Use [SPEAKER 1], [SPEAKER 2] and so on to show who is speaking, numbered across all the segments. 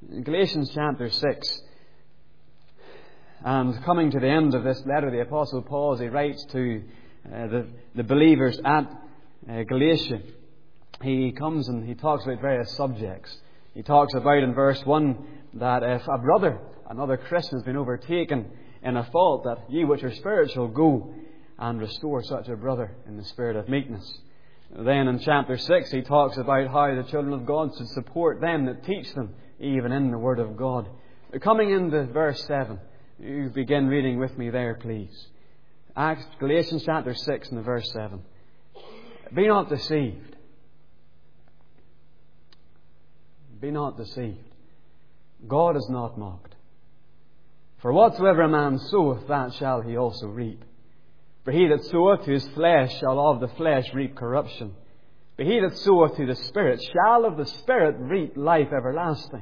[SPEAKER 1] Galatians chapter 6. And coming to the end of this letter, the Apostle Paul, as he writes to the believers at Galatia, he comes and he talks about various subjects. He talks about in verse 1 that if a brother, another Christian, has been overtaken in a fault, that ye which are spiritual go and restore such a brother in the spirit of meekness. Then in chapter 6 he talks about how the children of God should support them that teach them, even in the Word of God. Coming into verse 7, you begin reading with me there, please. Galatians chapter 6 and verse 7. Be not deceived. Be not deceived. God is not mocked. For whatsoever a man soweth, that shall he also reap. For he that soweth to his flesh shall of the flesh reap corruption. But he that soweth to the Spirit shall of the Spirit reap life everlasting.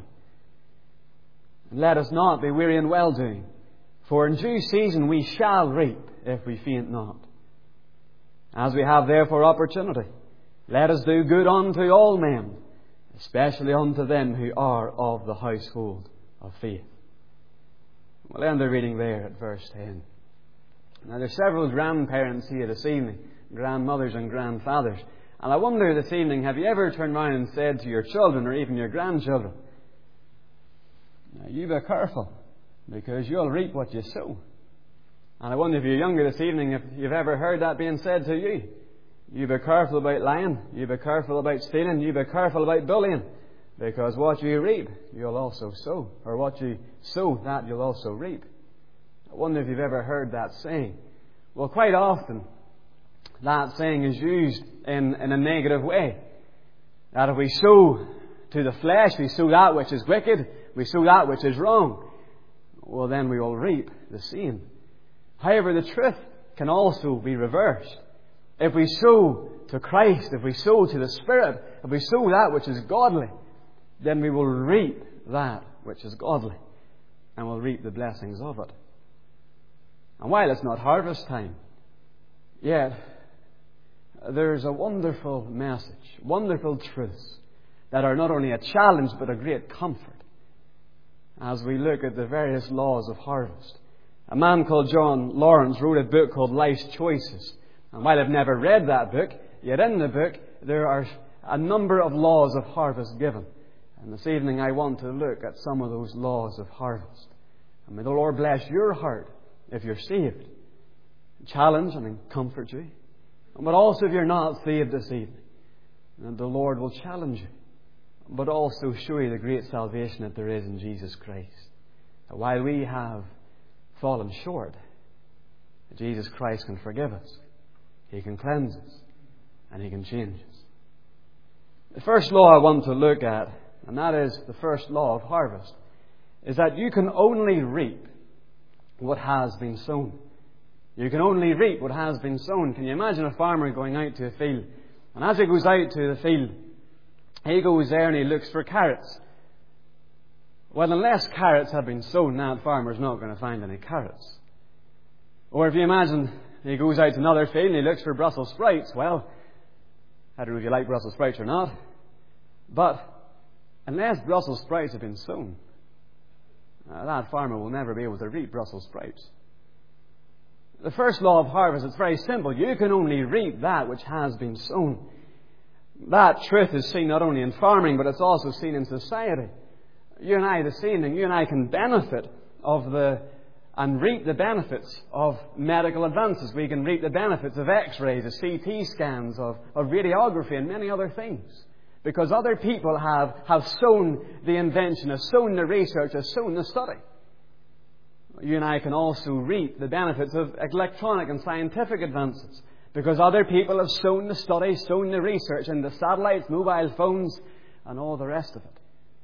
[SPEAKER 1] And let us not be weary in well-doing, for in due season we shall reap, if we faint not. As we have therefore opportunity, let us do good unto all men, especially unto them who are of the household of faith. We'll end the reading there at verse 10. Now there's several grandparents here this evening, grandmothers and grandfathers. And I wonder this evening, have you ever turned around and said to your children or even your grandchildren, now you be careful, because you'll reap what you sow. And I wonder if you're younger this evening, if you've ever heard that being said to you. You be careful about lying, you be careful about stealing, you be careful about bullying, because what you reap, you'll also sow. Or what you sow, that you'll also reap. I wonder if you've ever heard that saying. Well, quite often, that saying is used in a negative way. That if we sow to the flesh, we sow that which is wicked, we sow that which is wrong, well then we will reap the same. However, the truth can also be reversed. If we sow to Christ, if we sow to the Spirit, if we sow that which is godly, then we will reap that which is godly, and we'll reap the blessings of it. And while it's not harvest time, yet there's a wonderful message, wonderful truths that are not only a challenge but a great comfort as we look at the various laws of harvest. A man called John Lawrence wrote a book called Life's Choices. And while I've never read that book, yet in the book there are a number of laws of harvest given. And this evening I want to look at some of those laws of harvest. And may the Lord bless your heart if you're saved, challenge and comfort you. But also if you're not saved this evening, and the Lord will challenge you, but also show you the great salvation that there is in Jesus Christ. That while we have fallen short, Jesus Christ can forgive us, He can cleanse us, and He can change us. The first law I want to look at, and that is the first law of harvest, is that you can only reap what has been sown. You can only reap what has been sown. Can you imagine a farmer going out to a field? And as he goes out to the field, he goes there and he looks for carrots. Well, unless carrots have been sown, that farmer's not going to find any carrots. Or if you imagine he goes out to another field and he looks for Brussels sprouts, well, I don't know if you like Brussels sprouts or not, but unless Brussels sprouts have been sown, that farmer will never be able to reap Brussels sprouts. The first law of harvest is very simple. You can only reap that which has been sown. That truth is seen not only in farming, but it's also seen in society. You and I this evening, you and I can benefit and reap the benefits of medical advances. We can reap the benefits of X-rays, of CT scans, of radiography and many other things. Because other people have sown the invention, have sown the research, have sown the study. You and I can also reap the benefits of electronic and scientific advances. Because other people have sown the study, sown the research into satellites, mobile phones, and all the rest of it.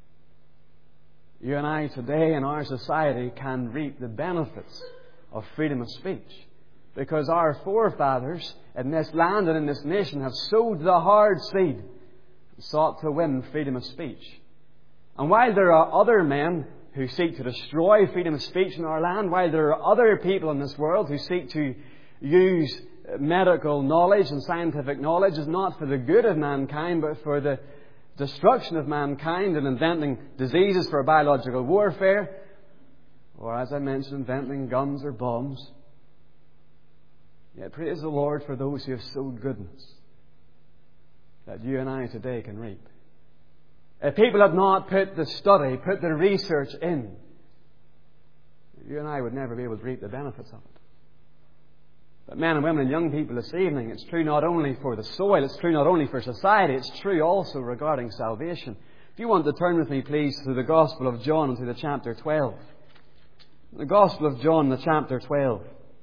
[SPEAKER 1] You and I today in our society can reap the benefits of freedom of speech. Because our forefathers in this land and in this nation have sowed the hard seed, sought to win freedom of speech. And while there are other men who seek to destroy freedom of speech in our land, while there are other people in this world who seek to use medical knowledge and scientific knowledge is not for the good of mankind, but for the destruction of mankind and inventing diseases for biological warfare, or, as I mentioned, inventing guns or bombs. Yet praise the Lord for those who have sowed goodness that you and I today can reap. If people had not put the study, put the research in, you and I would never be able to reap the benefits of it. But men and women and young people this evening, it's true not only for the soil, it's true not only for society, it's true also regarding salvation. If you want to turn with me, please, to the Gospel of John and to the chapter 12. The Gospel of John, the chapter 12.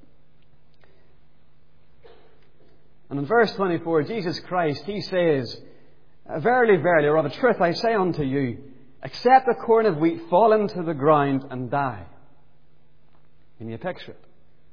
[SPEAKER 1] And in verse 24, Jesus Christ, He says, Verily, verily, or of a truth I say unto you, except a corn of wheat fall into the ground and die. Can you picture it?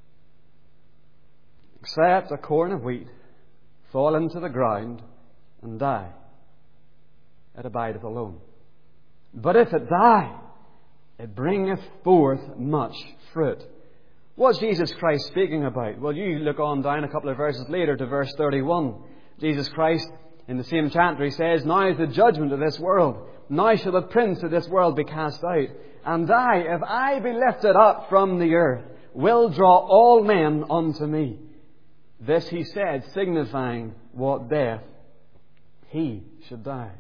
[SPEAKER 1] Except a corn of wheat fall into the ground and die, it abideth alone. But if it die, it bringeth forth much fruit. What's Jesus Christ speaking about? Well, you look on down a couple of verses later to verse 31. Jesus Christ, in the same chapter, He says, Now is the judgment of this world. Now shall the prince of this world be cast out. And I, if I be lifted up from the earth, will draw all men unto me. This He said, signifying what death He should die.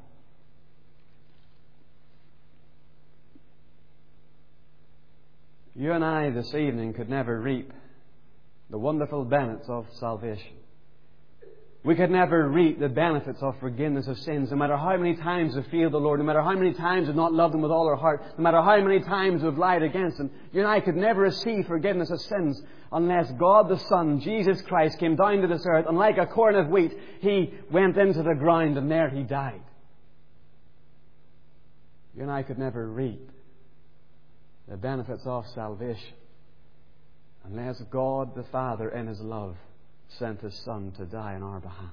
[SPEAKER 1] You and I this evening could never reap the wonderful benefits of salvation. We could never reap the benefits of forgiveness of sins, no matter how many times we've failed the Lord, no matter how many times we've not loved Him with all our heart, no matter how many times we've lied against Him. You and I could never receive forgiveness of sins unless God the Son, Jesus Christ, came down to this earth, and like a corn of wheat, He went into the ground and there He died. You and I could never reap the benefits of salvation unless God the Father in His love sent His Son to die on our behalf.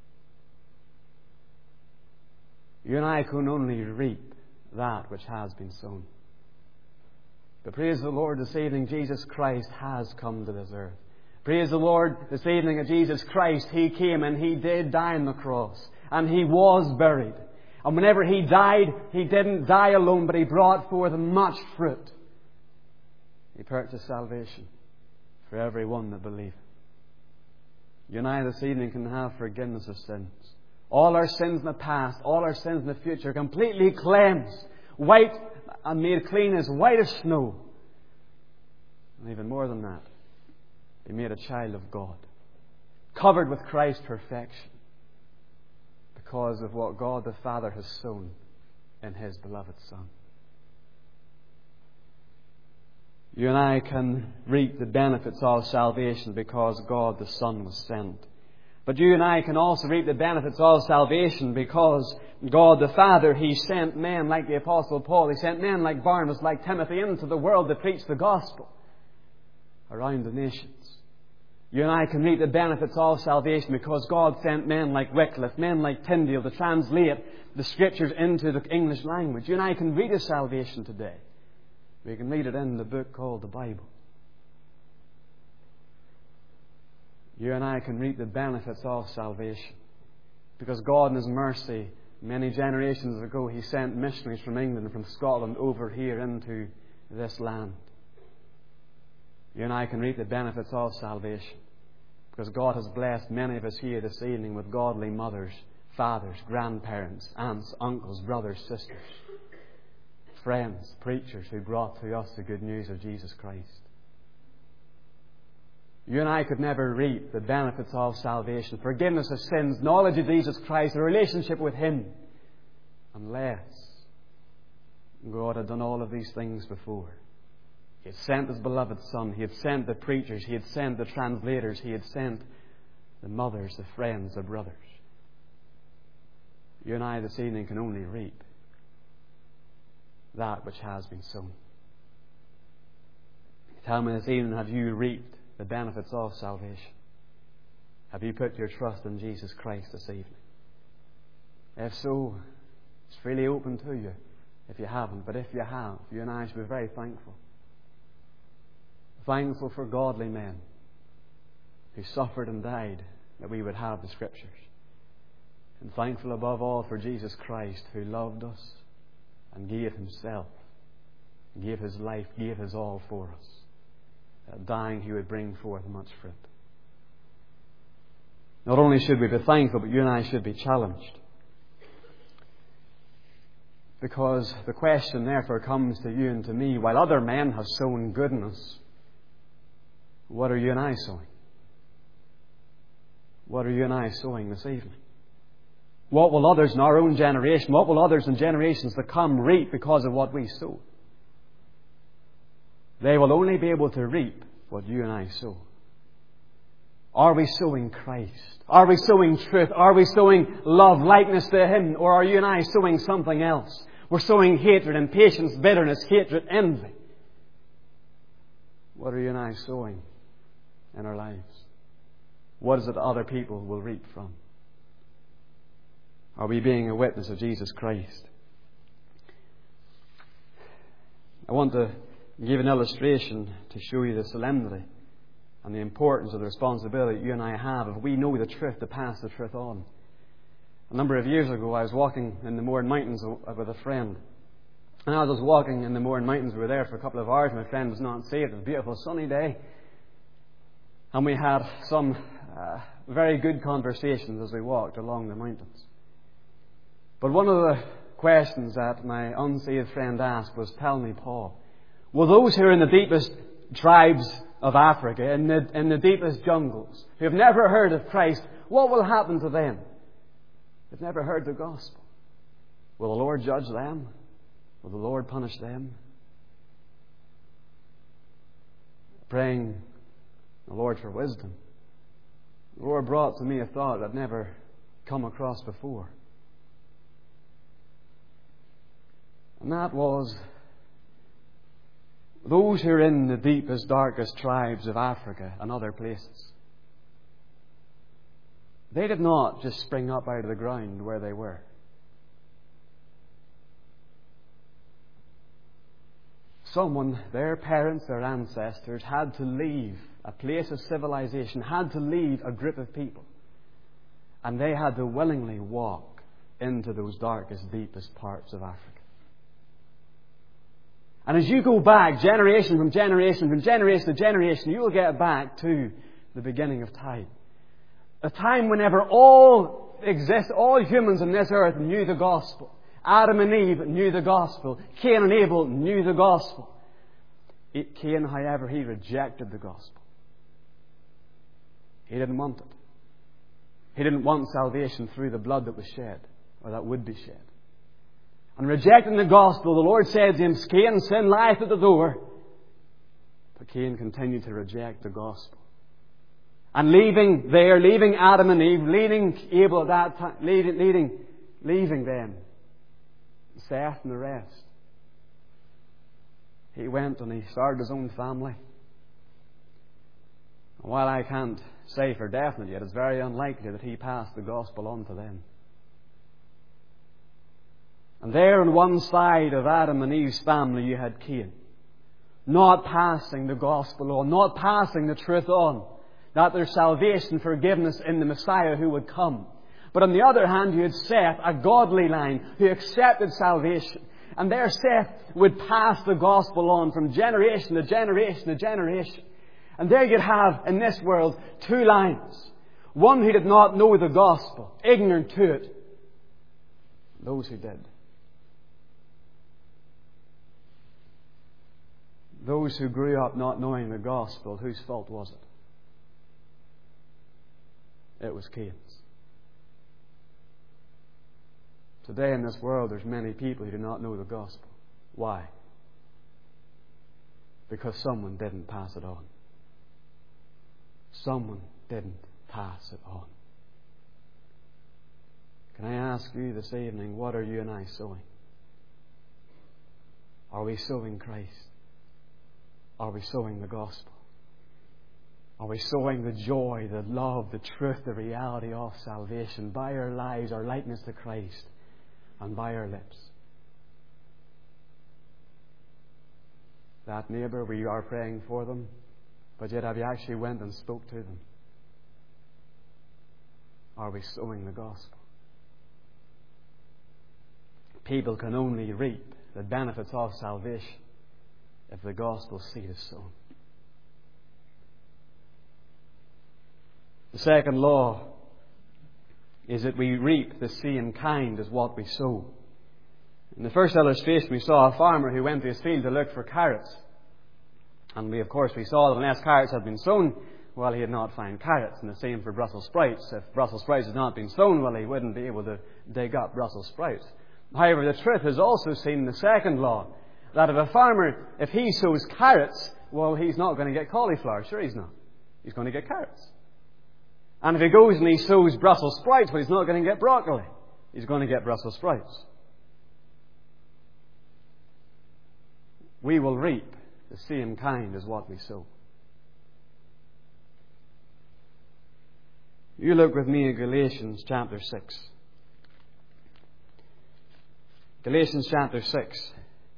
[SPEAKER 1] You and I can only reap that which has been sown. But praise the Lord, this evening Jesus Christ has come to this earth. Praise the Lord, this evening that Jesus Christ, He came and He did die on the cross. And He was buried. And whenever He died, He didn't die alone, but He brought forth much fruit. He purchased salvation for every one that believeth. You and I this evening can have forgiveness of sins. All our sins in the past, all our sins in the future, completely cleansed, white and made clean as white as snow. And even more than that, be made a child of God, covered with Christ's perfection, because of what God the Father has sown in His beloved Son. You and I can reap the benefits of salvation because God the Son was sent. But you and I can also reap the benefits of salvation because God the Father, He sent men like the Apostle Paul. He sent men like Barnabas, like Timothy into the world to preach the gospel around the nations. You and I can reap the benefits of salvation because God sent men like Wycliffe, men like Tyndale to translate the Scriptures into the English language. You and I can read His salvation today. We can read it in the book called the Bible. You and I can reap the benefits of salvation because God in His mercy, many generations ago, He sent missionaries from England and from Scotland over here into this land. You and I can reap the benefits of salvation because God has blessed many of us here this evening with godly mothers, fathers, grandparents, aunts, uncles, brothers, sisters, friends, preachers who brought to us the good news of Jesus Christ. You and I could never reap the benefits of salvation, forgiveness of sins, knowledge of Jesus Christ, a relationship with Him, unless God had done all of these things before. He had sent His beloved Son. He had sent the preachers. He had sent the translators. He had sent the mothers, the friends, the brothers. You and I this evening can only reap that which has been sown. Tell me this evening, have you reaped the benefits of salvation? Have you put your trust in Jesus Christ this evening? If so, it's freely open to you if you haven't. But if you have, you and I should be very thankful. Thankful for godly men who suffered and died that we would have the Scriptures. And thankful above all for Jesus Christ, who loved us and gave Himself, gave His life, gave His all for us, that dying He would bring forth much fruit. Not only should we be thankful, but you and I should be challenged. Because the question therefore comes to you and to me, while other men have sown goodness, what are you and I sowing? What are you and I sowing this evening? What will others in our own generation, what will others in generations to come reap because of what we sow? They will only be able to reap what you and I sow. Are we sowing Christ? Are we sowing truth? Are we sowing love, likeness to Him? Or are you and I sowing something else? We're sowing hatred, impatience, bitterness, hatred, envy. What are you and I sowing in our lives? What is it other people will reap from? Are we being a witness of Jesus Christ? I want to give an illustration to show you the solemnity and the importance of the responsibility you and I have if we know the truth to pass the truth on. A number of years ago I was walking in the Mourne Mountains with a friend. And as I was walking in the Mourne Mountains, we were there for a couple of hours. My friend was not saved. It was a beautiful sunny day. And we had some very good conversations as we walked along the mountains. But one of the questions that my unsaved friend asked was, "Tell me, Paul, will those who are in the deepest tribes of Africa, in the deepest jungles, who have never heard of Christ, what will happen to them? They've never heard the gospel. Will the Lord judge them? Will the Lord punish them?" Praying the Lord for wisdom, the Lord brought to me a thought I'd never come across before. And that was, those who are in the deepest, darkest tribes of Africa and other places, they did not just spring up out of the ground where they were. Someone, their parents, their ancestors, had to leave a place of civilization, had to leave a group of people. And they had to willingly walk into those darkest, deepest parts of Africa. And as you go back, generation from generation, from generation to generation, you will get back to the beginning of time. A time whenever all humans on this earth knew the gospel. Adam and Eve knew the gospel. Cain and Abel knew the gospel. Cain, however, he rejected the gospel. He didn't want it. He didn't want salvation through the blood that was shed, or that would be shed. And rejecting the gospel, the Lord said to him, "Cain, sin lieth at the door." But Cain continued to reject the gospel. And leaving Adam and Eve, leaving Abel at that time, leaving them, Seth and the rest, he went and he started his own family. And while I can't say for definite yet, it's very unlikely that he passed the gospel on to them. And there on one side of Adam and Eve's family you had Cain, not passing the gospel on, not passing the truth on, that there's salvation, forgiveness in the Messiah who would come. But on the other hand, you had Seth, a godly line, who accepted salvation. And there Seth would pass the gospel on from generation to generation to generation. And there you'd have, in this world, two lines. One who did not know the gospel, ignorant to it. Those who did. Those who grew up not knowing the gospel, whose fault was it? It was Cain's. Today in this world there's many people who do not know the gospel. Why? Because someone didn't pass it on. Someone didn't pass it on. Can I ask you this evening, what are you and I sowing? Are we sowing Christ? Are we sowing the gospel? Are we sowing the joy, the love, the truth, the reality of salvation by our lives, our likeness to Christ, and by our lips? That neighbour, we are praying for them, but yet have you actually went and spoke to them? Are we sowing the gospel? People can only reap the benefits of salvation if the gospel seed is sown. The second law is that we reap the same kind as what we sow. In the first illustration, we saw a farmer who went to his field to look for carrots. And we saw that unless carrots had been sown, well, he had not found carrots. And the same for Brussels sprouts. If Brussels sprouts had not been sown, well, he wouldn't be able to dig up Brussels sprouts. However, the truth is also seen in the second law, that if a farmer, if he sows carrots, well, he's not going to get cauliflower. Sure he's not. He's going to get carrots. And if he goes and he sows Brussels sprouts, well, he's not going to get broccoli. He's going to get Brussels sprouts. We will reap the same kind as what we sow. You look with me at Galatians chapter 6. Galatians chapter 6.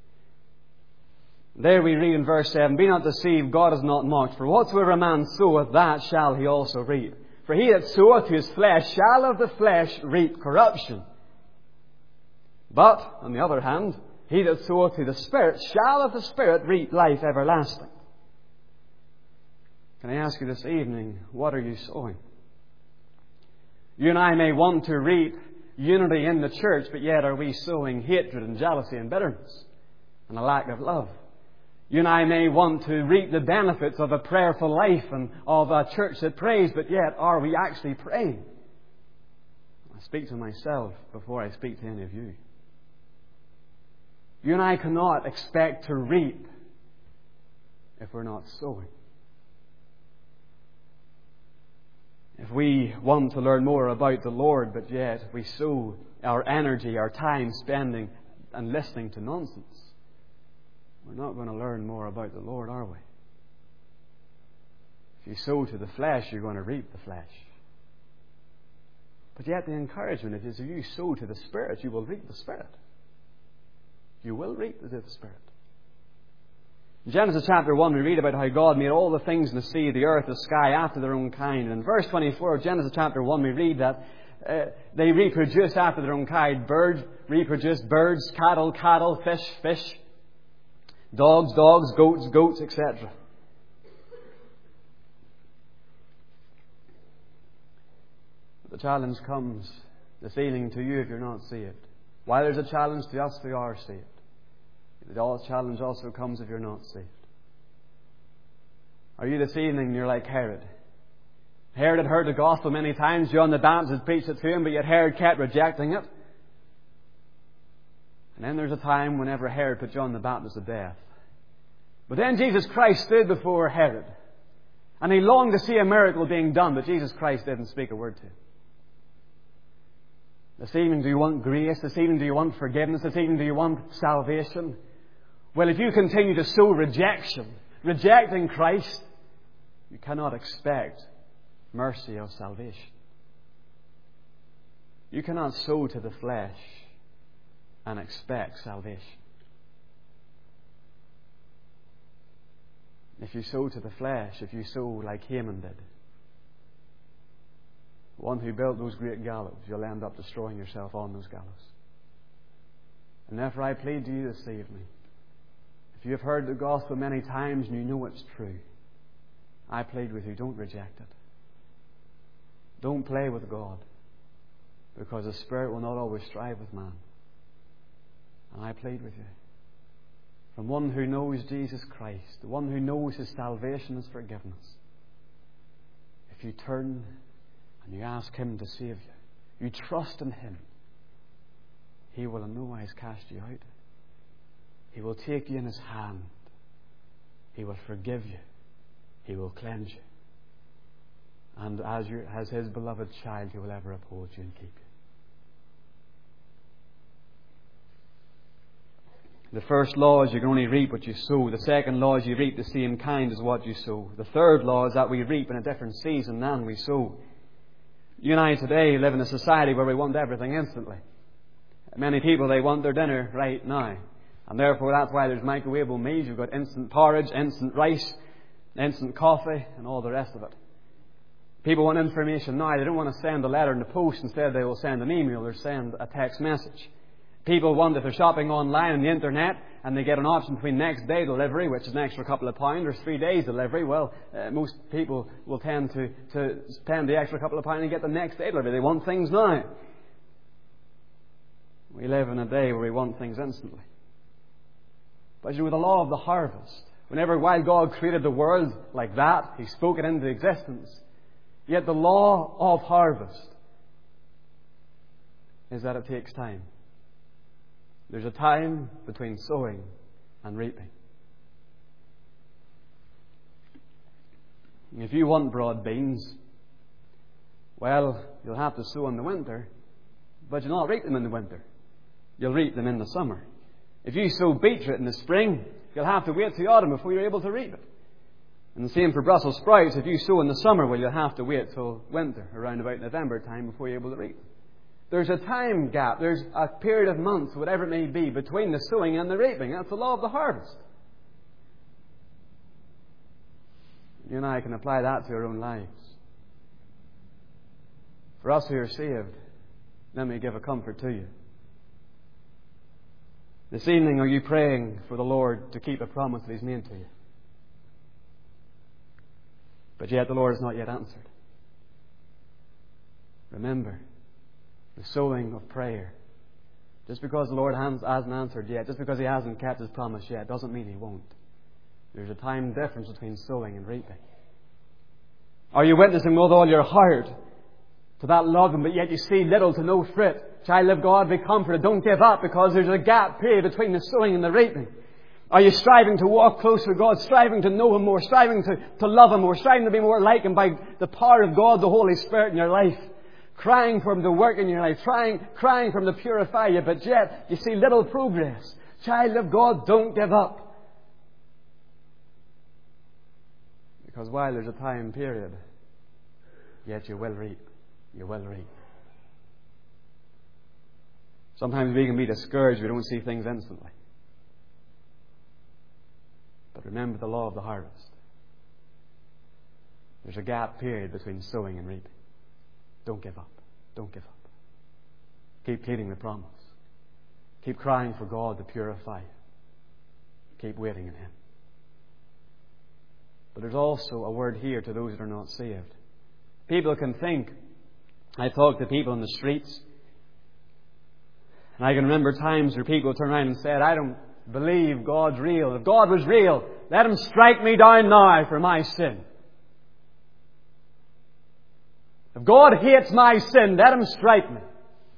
[SPEAKER 1] There we read in verse 7, "Be not deceived, God is not mocked. For whatsoever a man soweth, that shall he also reap. For he that soweth to his flesh shall of the flesh reap corruption. But, on the other hand, he that soweth to the Spirit shall of the Spirit reap life everlasting." Can I ask you this evening, what are you sowing? You and I may want to reap unity in the church, but yet are we sowing hatred and jealousy and bitterness and a lack of love? You and I may want to reap the benefits of a prayerful life and of a church that prays, but yet are we actually praying? I speak to myself before I speak to any of you. You and I cannot expect to reap if we're not sowing. If we want to learn more about the Lord, but yet we sow our energy, our time spending and listening to nonsense, we're not going to learn more about the Lord, are we? If you sow to the flesh, you're going to reap the flesh. But yet the encouragement is if you sow to the Spirit, you will reap the Spirit. You will reap the Spirit. In Genesis chapter 1, we read about how God made all the things in the sea, the earth, the sky, after their own kind. And in verse 24 of Genesis chapter 1, we read that they reproduce after their own kind. Birds reproduce birds, cattle, fish, dogs, goats, etc. The challenge comes this evening to you if you're not saved. While there's a challenge to us who are saved, the challenge also comes if you're not saved. Are you this evening, you're like Herod? Herod had heard the gospel many times. John the Baptist had preached it to him, but yet Herod kept rejecting it. And then there's a time whenever Herod put John the Baptist to death. But then Jesus Christ stood before Herod. And he longed to see a miracle being done, but Jesus Christ didn't speak a word to him. This evening, do you want grace? This evening, do you want forgiveness? This evening, do you want salvation? Well, if you continue to sow rejecting Christ, you cannot expect mercy of salvation. You cannot sow to the flesh and expect salvation. If you sow to the flesh, if you sow like Haman did, one who built those great gallows, you'll end up destroying yourself on those gallows. And therefore I plead to you this evening, if you have heard the gospel many times and you know it's true, I plead with you, don't reject it. Don't play with God, because the Spirit will not always strive with man. And I plead with you, from one who knows Jesus Christ, the one who knows his salvation is forgiveness, if you turn and you ask him to save you, you trust in him, he will in no wise cast you out. He will take you in his hand. He will forgive you. He will cleanse you. And as his beloved child, he will ever uphold you and keep you. The first law is you can only reap what you sow. The second law is you reap the same kind as what you sow. The third law is that we reap in a different season than we sow. You and I today live in a society where we want everything instantly. Many people, they want their dinner right now. And therefore that's why there's microwavable meals. You've got instant porridge, instant rice, instant coffee, and all the rest of it. People want information now. They don't want to send a letter in the post. Instead, they will send an email or send a text message. People want, if they're shopping online on the internet, and they get an option between next day delivery, which is an extra couple of pounds, or 3 days delivery, well, most people will tend to spend the extra couple of pounds and get the next day delivery. They want things now. We live in a day where we want things instantly. But with the law of the harvest, while God created the world like that, He spoke it into existence. Yet the law of harvest is that it takes time. There's a time between sowing and reaping. If you want broad beans, well, you'll have to sow in the winter, but you'll not reap them in the winter. You'll reap them in the summer. If you sow beetroot in the spring, you'll have to wait till the autumn before you're able to reap it. And the same for Brussels sprouts. If you sow in the summer, well, you'll have to wait till winter, around about November time, before you're able to reap them. There's a time gap. There's a period of months, whatever it may be, between the sowing and the reaping. That's the law of the harvest. You and I can apply that to our own lives. For us who are saved, let me give a comfort to you. This evening, are you praying for the Lord to keep a promise that He's made to you? But yet the Lord has not yet answered. Remember, the sowing of prayer. Just because the Lord hasn't answered yet, just because He hasn't kept His promise yet, doesn't mean He won't. There's a time difference between sowing and reaping. Are you witnessing with all your heart to that love Him, but yet you see little to no fruit? Child of God, be comforted. Don't give up, because there's a gap period between the sowing and the reaping. Are you striving to walk closer to God, striving to know Him more, striving to love Him more, striving to be more like Him by the power of God, the Holy Spirit in your life? Crying for Him to work in your life, crying for Him to purify you, but yet you see little progress. Child of God, don't give up. Because while there's a time period, yet you will reap. You will reap. Sometimes we can be discouraged if we don't see things instantly. But remember the law of the harvest. There's a gap period between sowing and reaping. Don't give up. Don't give up. Keep pleading the promise. Keep crying for God to purify you. Keep waiting in Him. But there's also a word here to those that are not saved. People can think. I talk to people in the streets, and I can remember times where people turn around and said, I don't believe God's real. If God was real, let Him strike me down now for my sin. If God hates my sin, let Him strike me.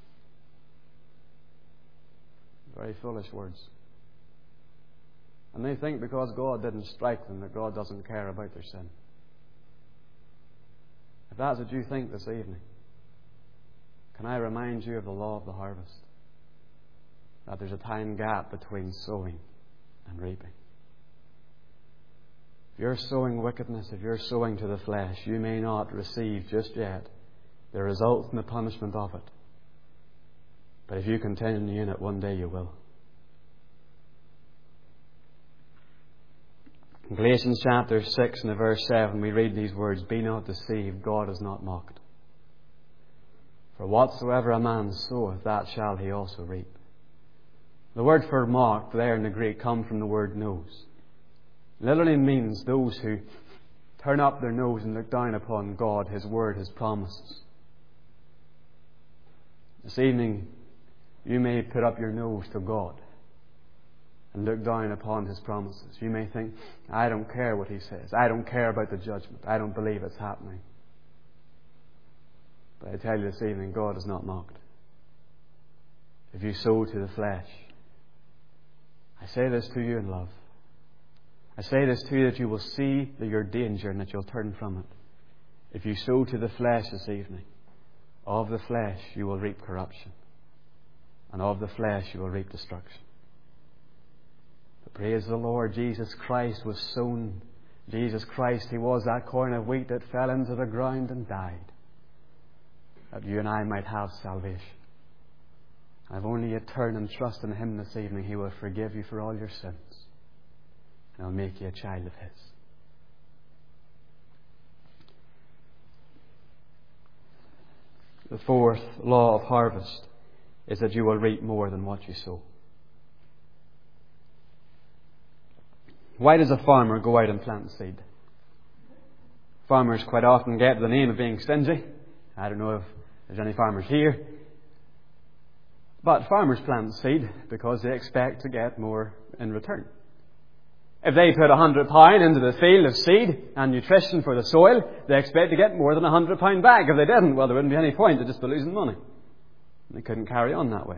[SPEAKER 1] Very foolish words. And they think because God didn't strike them that God doesn't care about their sin. If that's what you think this evening, can I remind you of the law of the harvest? That there's a time gap between sowing and reaping. If you're sowing wickedness, if you're sowing to the flesh, you may not receive just yet the result and the punishment of it. But if you continue in it, one day you will. In Galatians chapter 6 and verse 7 we read these words, Be not deceived, God is not mocked. For whatsoever a man soweth, that shall he also reap. The word for mocked there in the Greek comes from the word nose. It literally means those who turn up their nose and look down upon God, His Word, His promises. This evening, you may put up your nose to God and look down upon His promises. You may think, I don't care what He says. I don't care about the judgment. I don't believe it's happening. But I tell you this evening, God is not mocked. If you sow to the flesh, I say this to you in love. I say this to you that you will see that your danger and that you'll turn from it. If you sow to the flesh this evening, of the flesh you will reap corruption, and of the flesh you will reap destruction. But praise the Lord, Jesus Christ was sown. Jesus Christ, He was that corn of wheat that fell into the ground and died, that you and I might have salvation. If only you turn and trust in Him this evening, He will forgive you for all your sins. And He'll make you a child of His. The fourth law of harvest is that you will reap more than what you sow. Why does a farmer go out and plant seed? Farmers quite often get the name of being stingy. I don't know if there's any farmers here. But farmers plant seed because they expect to get more in return. If they put £100 into the field of seed and nutrition for the soil, they expect to get more than £100 back. If they didn't, well, there wouldn't be any point. They'd just be losing money. They couldn't carry on that way.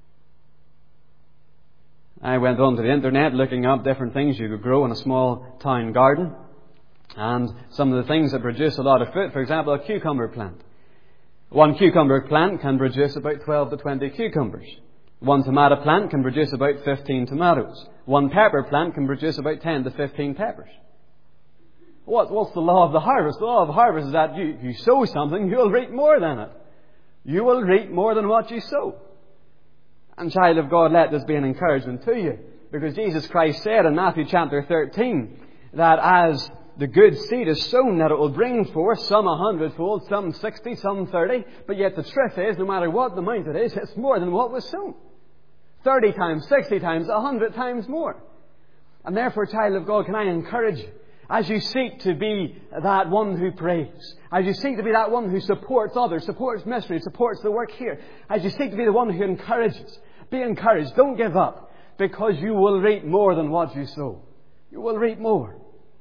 [SPEAKER 1] I went onto the internet looking up different things you could grow in a small town garden. And some of the things that produce a lot of fruit, for example, a cucumber plant. One cucumber plant can produce about 12 to 20 cucumbers. One tomato plant can produce about 15 tomatoes. One pepper plant can produce about 10 to 15 peppers. What's the law of the harvest? The law of the harvest is that you sow something, you'll reap more than it. You will reap more than what you sow. And child of God, let this be an encouragement to you. Because Jesus Christ said in Matthew chapter 13 that as the good seed is sown, that it will bring forth some 100-fold, some 60, some 30. But yet the truth is, no matter what the amount it is, it's more than what was sown. 30 times, 60 times, 100 times more. And therefore, child of God, can I encourage you, as you seek to be that one who prays, as you seek to be that one who supports others, supports missionaries, supports the work here, as you seek to be the one who encourages, be encouraged. Don't give up, because you will reap more than what you sow. You will reap more.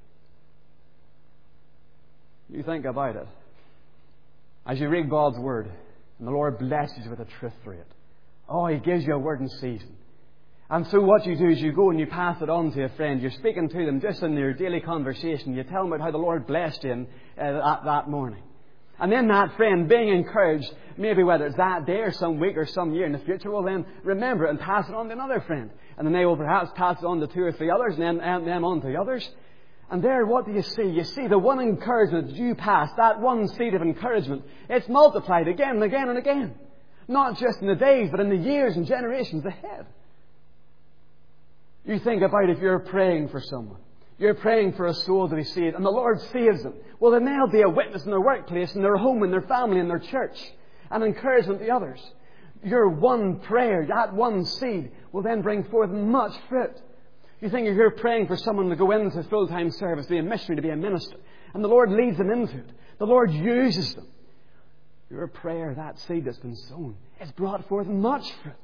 [SPEAKER 1] You think about it. As you read God's Word, and the Lord blesses you with the truth through it. Oh, He gives you a word in season. And so what you do is you go and you pass it on to a friend. You're speaking to them just in your daily conversation. You tell them about how the Lord blessed you that morning. And then that friend, being encouraged, maybe whether it's that day or some week or some year in the future, will then remember it and pass it on to another friend. And then they will perhaps pass it on to 2 or 3 others, and then on to others. And there, what do you see? You see the one encouragement that you pass, that one seed of encouragement, it's multiplied again and again and again. Not just in the days, but in the years and generations ahead. You think about if you're praying for someone. You're praying for a soul to be saved, and the Lord saves them. Well, then they'll be a witness in their workplace, in their home, in their family, in their church, and encouragement to others. Your one prayer, that one seed, will then bring forth much fruit. You think if you're praying for someone to go into full-time service, to be a missionary, to be a minister, and the Lord leads them into it, the Lord uses them. Your prayer, that seed that's been sown, has brought forth much fruit.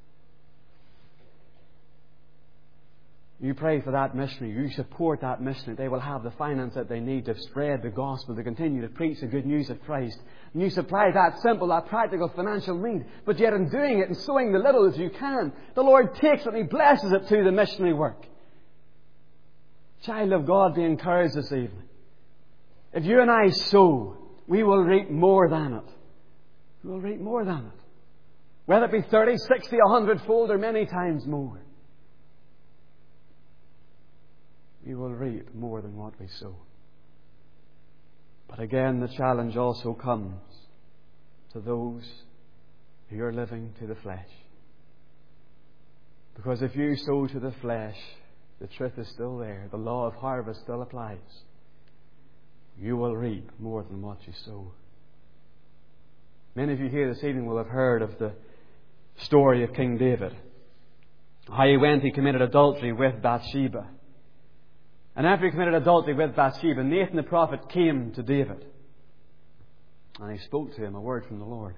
[SPEAKER 1] You pray for that missionary. You support that missionary. They will have the finance that they need to spread the gospel, to continue to preach the good news of Christ. And you supply that simple, that practical financial need. But yet in doing it and sowing the little as you can, the Lord takes it and He blesses it to the missionary work. Child of God, be encouraged this evening. If you and I sow, we will reap more than it. We will reap more than it. Whether it be 30, 60, 100-fold or many times more. We will reap more than what we sow. But again, the challenge also comes to those who are living to the flesh. Because if you sow to the flesh, the truth is still there. The law of harvest still applies. You will reap more than what you sow. Many of you here this evening will have heard of the story of King David. How he committed adultery with Bathsheba. And after he committed adultery with Bathsheba, Nathan the prophet came to David. And he spoke to him a word from the Lord.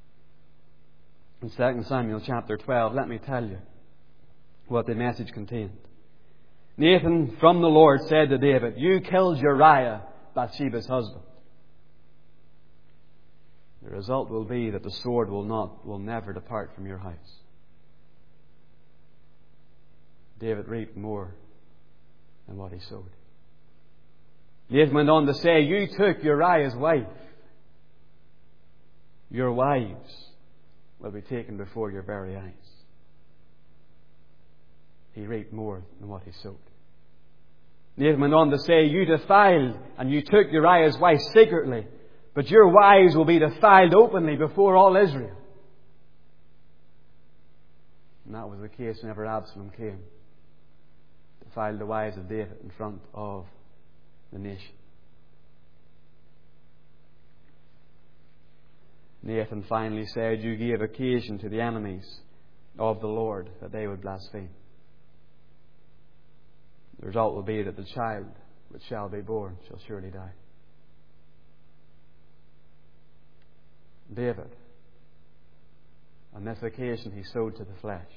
[SPEAKER 1] In 2 Samuel chapter 12, let me tell you what the message contained. Nathan from the Lord said to David, "You killed Uriah, Bathsheba's husband. The result will be that the sword will never depart from your house." David reaped more than what he sowed. Nathan went on to say, "You took Uriah's wife. Your wives will be taken before your very eyes." He reaped more than what he sowed. Nathan went on to say, "You defiled and you took Uriah's wife secretly, but your wives will be defiled openly before all Israel." And that was the case whenever Absalom came. Defiled the wives of David in front of the nation. Nathan finally said, "You gave occasion to the enemies of the Lord that they would blaspheme." The result will be that the child which shall be born shall surely die. David, on this occasion, he sowed to the flesh,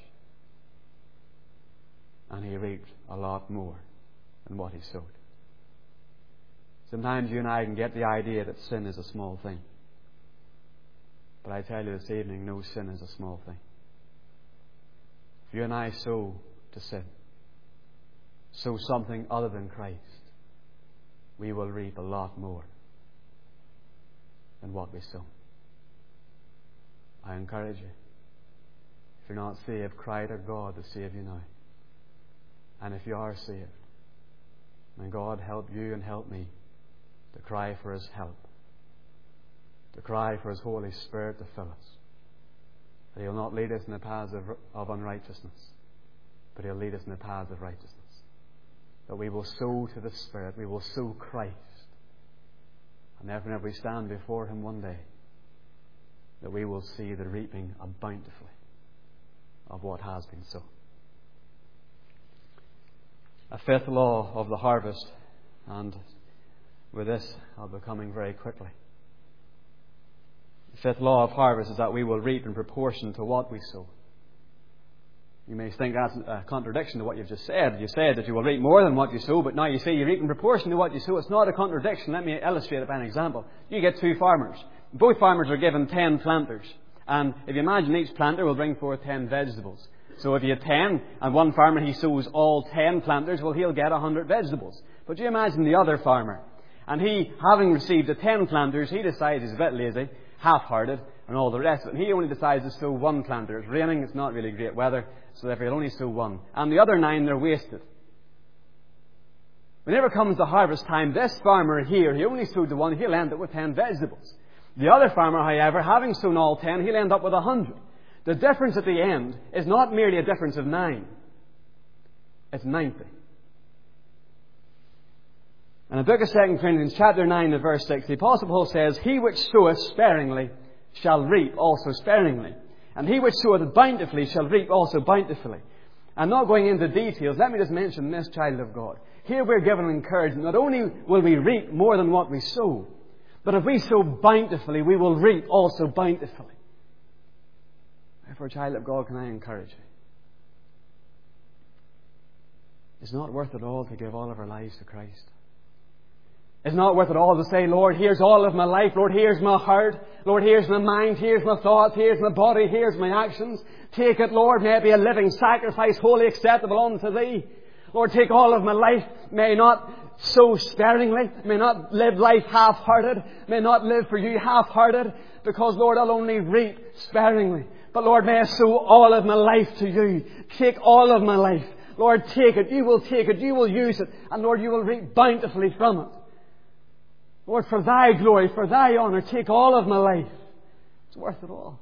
[SPEAKER 1] and he reaped a lot more than what he sowed. Sometimes you and I can get the idea that sin is a small thing. But I tell you this evening, no sin is a small thing. If you and I sow to sin, sow something other than Christ, we will reap a lot more than what we sow. I encourage you, if you're not saved, cry to God to save you now. And if you are saved, may God help you and help me to cry for His help, to cry for His Holy Spirit to fill us. That He'll not lead us in the paths of unrighteousness, but He'll lead us in the paths of righteousness. That we will sow to the Spirit, we will sow Christ. And therefore, whenever we stand before Him one day, that we will see the reaping bountifully of what has been sown. A fifth law of the harvest, and with this I'll be coming very quickly. The fifth law of harvest is that we will reap in proportion to what we sow. You may think that's a contradiction to what you've just said. You said that you will reap more than what you sow, but now you say you reap in proportion to what you sow. It's not a contradiction. Let me illustrate it by an example. You get two farmers. Both farmers are given 10 planters. And if you imagine each planter will bring forth 10 vegetables. So if you have 10 and one farmer he sows all 10 planters, well, he'll get 100 vegetables. But you imagine the other farmer. And he, having received the 10 planters, he decides he's a bit lazy, half-hearted, and all the rest of it. And he only decides to sow one planter. It's raining, it's not really great weather, so therefore he'll only sow one. And the other 9, they're wasted. Whenever it comes to harvest time, this farmer here, he only sowed the one, he'll end up with 10 vegetables. The other farmer, however, having sown all 10, he'll end up with 100. The difference at the end is not merely a difference of 9. It's 90. In the book of 2 Corinthians, chapter 9, and verse 6, the Apostle Paul says, "He which soweth sparingly shall reap also sparingly. And he which soweth bountifully shall reap also bountifully." I'm not going into details. Let me just mention this, child of God. Here we're given encouragement. Not only will we reap more than what we sow, but if we sow bountifully, we will reap also bountifully. Therefore, child of God, can I encourage you? It's not worth it all to give all of our lives to Christ. It's not worth it all to say, "Lord, here's all of my life. Lord, here's my heart. Lord, here's my mind. Here's my thoughts. Here's my body. Here's my actions. Take it, Lord. May it be a living sacrifice, wholly acceptable unto Thee. Lord, take all of my life. May I not sow sparingly. May I not live life half-hearted. May I not live for You half-hearted. Because, Lord, I'll only reap sparingly. But, Lord, may I sow all of my life to You. Take all of my life. Lord, take it. You will take it. You will use it. And, Lord, You will reap bountifully from it. Lord, for Thy glory, for Thy honour, take all of my life. It's worth it all.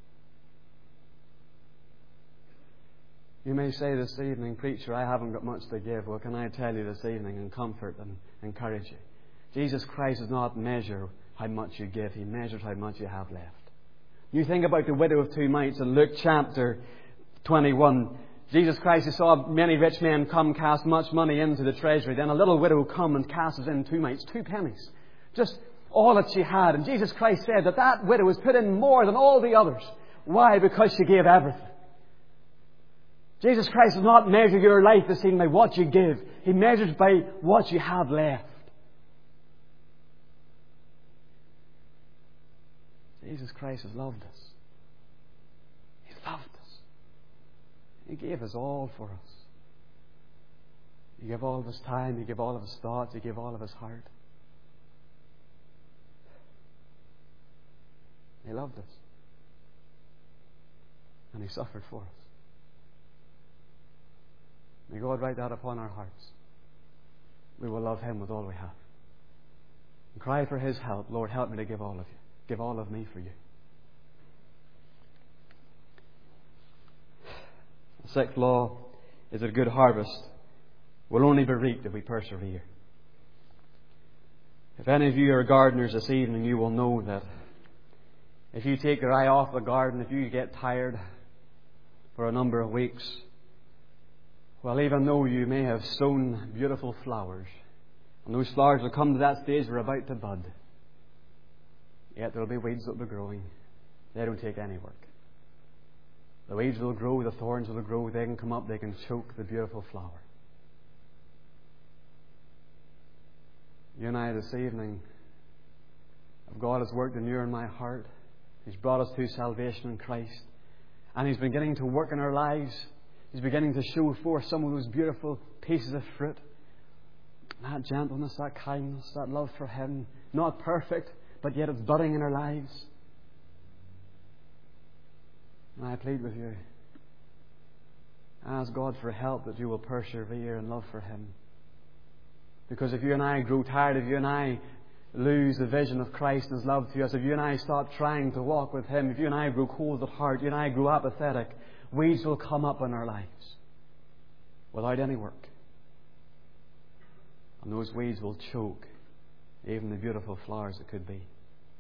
[SPEAKER 1] You may say this evening, "Preacher, I haven't got much to give." Well, can I tell you this evening in comfort and encourage you? Jesus Christ does not measure how much you give. He measures how much you have left. You think about the widow of 2 mites in Luke chapter 21. Jesus Christ, He saw many rich men come cast much money into the treasury. Then a little widow come and casts in 2 mites, 2 pennies. Just all that she had. And Jesus Christ said that that widow was put in more than all the others. Why? Because she gave everything. Jesus Christ does not measure your life this evening by what you give. He measures by what you have left. Jesus Christ has loved us. He loved us. He gave us all for us. He gave all of His time. He gave all of His thoughts. He gave all of His heart. He loved us. And He suffered for us. May God write that upon our hearts. We will love Him with all we have. And cry for His help. "Lord, help me to give all of You. Give all of me for You." The sixth law is that a good harvest will only be reaped if we persevere. If any of you are gardeners this evening, you will know that If you take your eye off the garden, if you get tired for a number of weeks, well, even though you may have sown beautiful flowers, and those flowers will come to that stage they're about to bud, yet there will be weeds that will be growing. They don't take any work. The weeds will grow, the thorns will grow, they can come up, they can choke the beautiful flower. You and I this evening, if God has worked in your and my heart, He's brought us to salvation in Christ, and He's beginning to work in our lives. He's beginning to show forth some of those beautiful pieces of fruit. That gentleness, that kindness, that love for Him. Not perfect, but yet it's budding in our lives. And I plead with you, ask God for help that you will persevere in love for Him. Because if you and I grow tired, if you and I lose the vision of Christ and His love to us, if you and I stop trying to walk with Him, if you and I grow cold at heart, you and I grow apathetic, weeds will come up in our lives without any work. And those weeds will choke even the beautiful flowers that could be.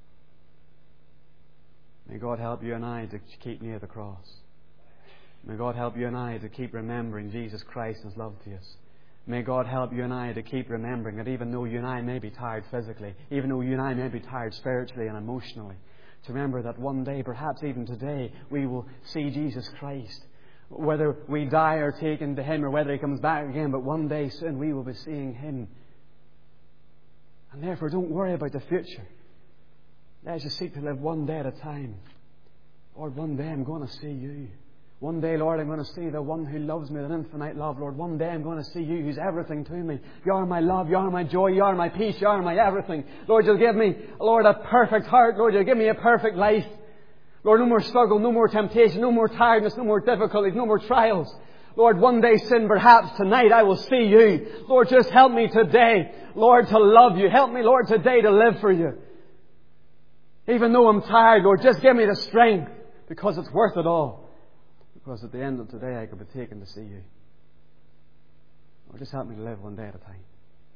[SPEAKER 1] May God help you and I to keep near the cross. May God help you and I to keep remembering Jesus Christ and His love to us. May God help you and I to keep remembering that even though you and I may be tired physically, even though you and I may be tired spiritually and emotionally, to remember that one day, perhaps even today, we will see Jesus Christ. Whether we die or taken to Him, or whether He comes back again, but one day soon we will be seeing Him. And therefore don't worry about the future. Let's just seek to live one day at a time. Lord, one day I'm going to see You. One day, Lord, I'm going to see the one who loves me with an infinite love. Lord, one day I'm going to see You who's everything to me. You are my love. You are my joy. You are my peace. You are my everything. Lord, You'll give me, Lord, a perfect heart. Lord, You'll give me a perfect life. Lord, no more struggle, no more temptation, no more tiredness, no more difficulties, no more trials. Lord, one day sin, perhaps tonight I will see You. Lord, just help me today, Lord, to love You. Help me, Lord, today to live for You. Even though I'm tired, Lord, just give me the strength, because it's worth it all. Because at the end of today I could be taken to see You. Lord, just help me to live one day at a time.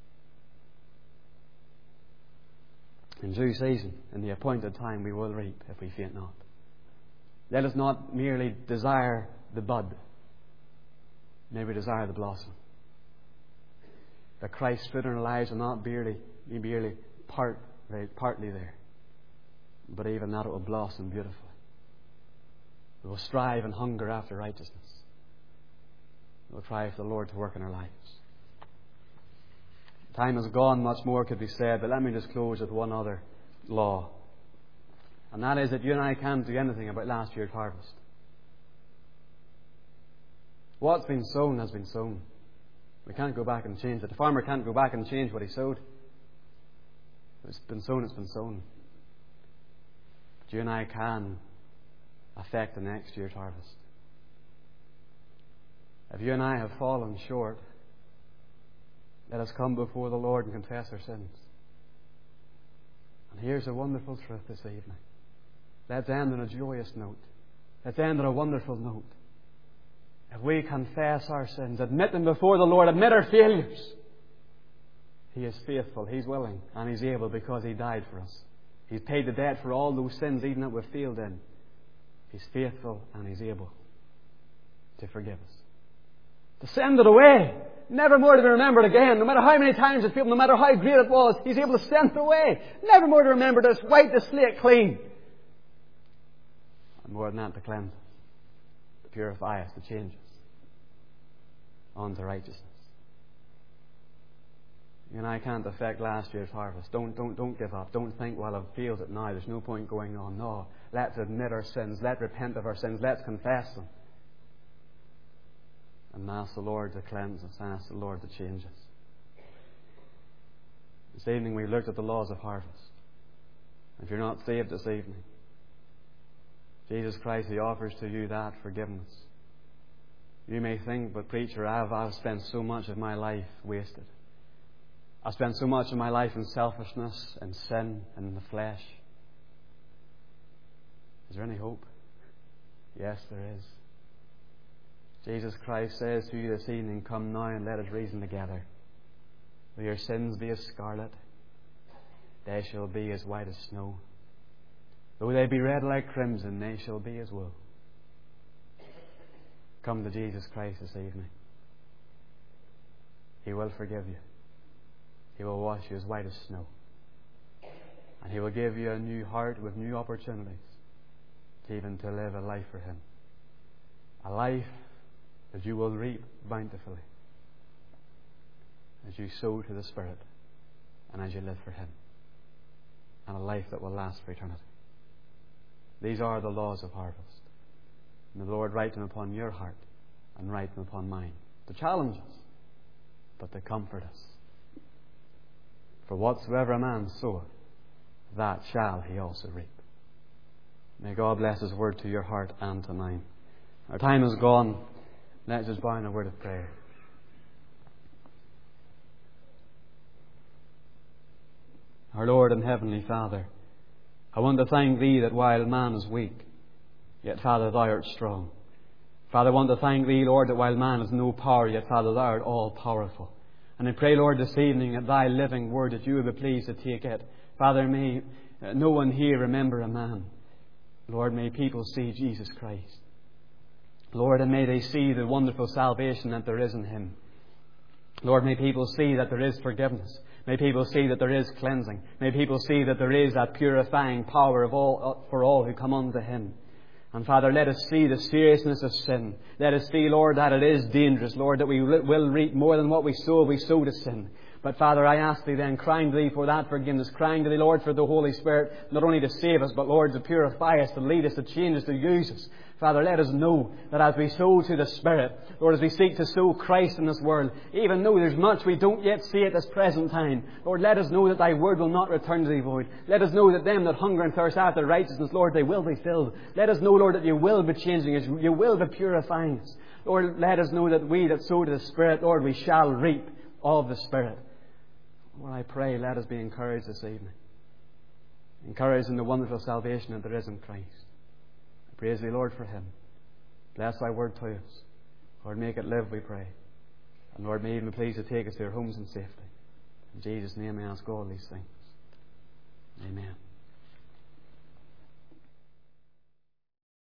[SPEAKER 1] In due season, in the appointed time, we will reap if we faint not. Let us not merely desire the bud. May we desire the blossom. That Christ's fruit in our lives will not be merely partly there, but even that it will blossom beautifully. We will strive and hunger after righteousness. We will try for the Lord to work in our lives. Time has gone, much more could be said, but let me just close with one other law. And that is that you and I can't do anything about last year's harvest. What's been sown has been sown. We can't go back and change it. The farmer can't go back and change what he sowed. It's been sown, it's been sown. But you and I can affect the next year's harvest. If you and I have fallen short, let us come before the Lord and confess our sins. And here's a wonderful truth this evening. Let's end on a joyous note. Let's end on a wonderful note. If we confess our sins, admit them before the Lord, admit our failures, He is faithful, He's willing, and He's able, because He died for us. He's paid the debt for all those sins, even that we've failed in. He's faithful and He's able to forgive us. To send it away, never more to be remembered again. No matter how many times it failed, no matter how great it was, He's able to send it away. Never more to remember this. Wipe the slate clean. And more than that, to cleanse us, to purify us, to change us unto righteousness. You and I can't affect last year's harvest. Don't give up. Don't think, well, I've failed it now, there's no point going on. No. Let's admit our sins. Let's repent of our sins. Let's confess them. And ask the Lord to cleanse us. Ask the Lord to change us. This evening we looked at the laws of harvest. If you're not saved this evening, Jesus Christ, He offers to you that forgiveness. You may think, but preacher, I've spent so much of my life wasted. I've spent so much of my life in selfishness and sin and in the flesh. Is there any hope? Yes, there is. Jesus Christ says to you this evening, come now and let us reason together. Though your sins be as scarlet, they shall be as white as snow. Though they be red like crimson, they shall be as wool. Come to Jesus Christ this evening. He will forgive you. He will wash you as white as snow. And He will give you a new heart with new opportunities, even to live a life for Him. A life that you will reap bountifully as you sow to the Spirit and as you live for Him. And a life that will last for eternity. These are the laws of harvest. And the Lord write them upon your heart and write them upon mine, to challenge us, but to comfort us. For whatsoever a man soweth, that shall he also reap. May God bless His word to your heart and to mine. Our time is gone. Let's just bow in a word of prayer. Our Lord and Heavenly Father, I want to thank Thee that while man is weak, yet, Father, Thou art strong. Father, I want to thank Thee, Lord, that while man has no power, yet, Father, Thou art all-powerful. And I pray, Lord, this evening that Thy living word, that You would be pleased to take it. Father, may no one here remember a man. Lord, may people see Jesus Christ. Lord, and may they see the wonderful salvation that there is in Him. Lord, may people see that there is forgiveness. May people see that there is cleansing. May people see that there is that purifying power for all who come unto Him. And Father, let us see the seriousness of sin. Let us see, Lord, that it is dangerous, Lord, that we will reap more than what we sow if we sow to sin. But Father, I ask Thee then, crying to Thee for that forgiveness, crying to Thee, Lord, for the Holy Spirit, not only to save us, but Lord, to purify us, to lead us, to change us, to use us. Father, let us know that as we sow to the Spirit, Lord, as we seek to sow Christ in this world, even though there's much we don't yet see at this present time, Lord, let us know that Thy word will not return to Thee void. Let us know that them that hunger and thirst after righteousness, Lord, they will be filled. Let us know, Lord, that You will be changing us, You will be purifying us. Lord, let us know that we that sow to the Spirit, Lord, we shall reap of the Spirit. Lord, I pray, let us be encouraged this evening. Encouraged in the wonderful salvation that there is in Christ. I praise Thee, Lord, for Him. Bless Thy word to us. Lord, make it live, we pray. And Lord, may even be pleased to take us to our homes in safety. In Jesus' name I ask all these things. Amen.